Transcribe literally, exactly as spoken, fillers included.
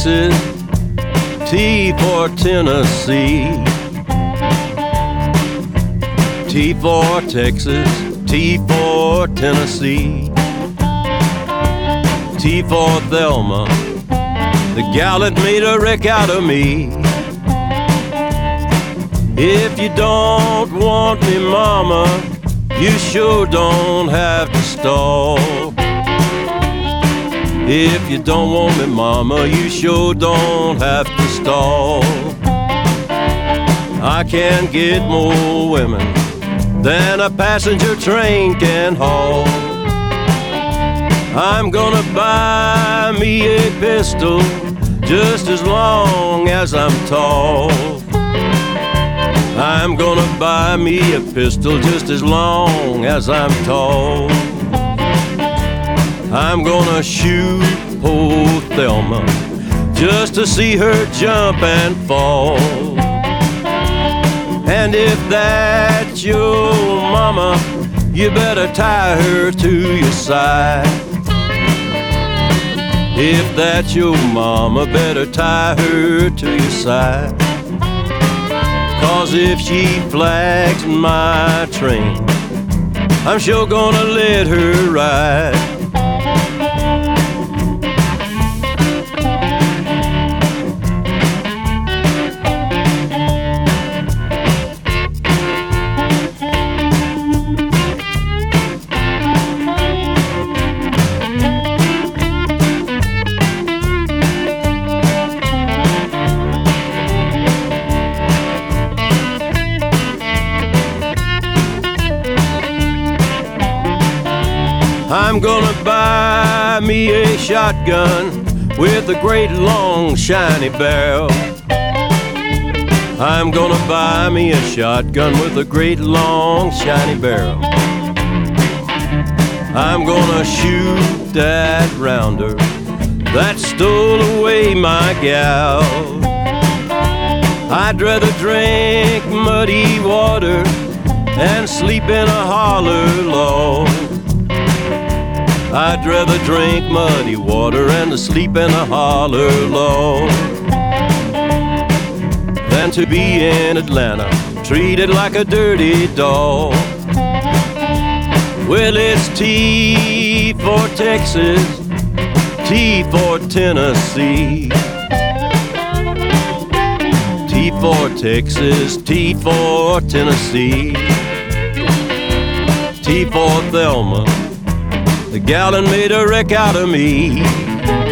Texas, T for Tennessee. T for Texas, T for Tennessee. T for Thelma, the gal that made a wreck out of me. If you don't want me, mama, you sure don't have to stall. If you don't want me, mama, you sure don't have to stall. I can get more women than a passenger train can haul. I'm gonna buy me a pistol just as long as I'm tall. I'm gonna buy me a pistol just as long as I'm tall. I'm gonna shoot poor Thelma just to see her jump and fall. And if that's your mama, you better tie her to your side. If that's your mama, better tie her to your side. 'Cause if she flags my train, I'm sure gonna let her ride. I'm gonna buy me a shotgun with a great long shiny barrel. I'm gonna buy me a shotgun with a great long shiny barrel. I'm gonna shoot that rounder that stole away my gal. I'd rather drink muddy water and sleep in a holler log. I'd rather drink muddy water and sleep in a holler log than to be in Atlanta, treated like a dirty dog. Well, it's T for Texas, T for Tennessee. T for Texas, T for Tennessee. T for Thelma, the gal that made a wreck out of me.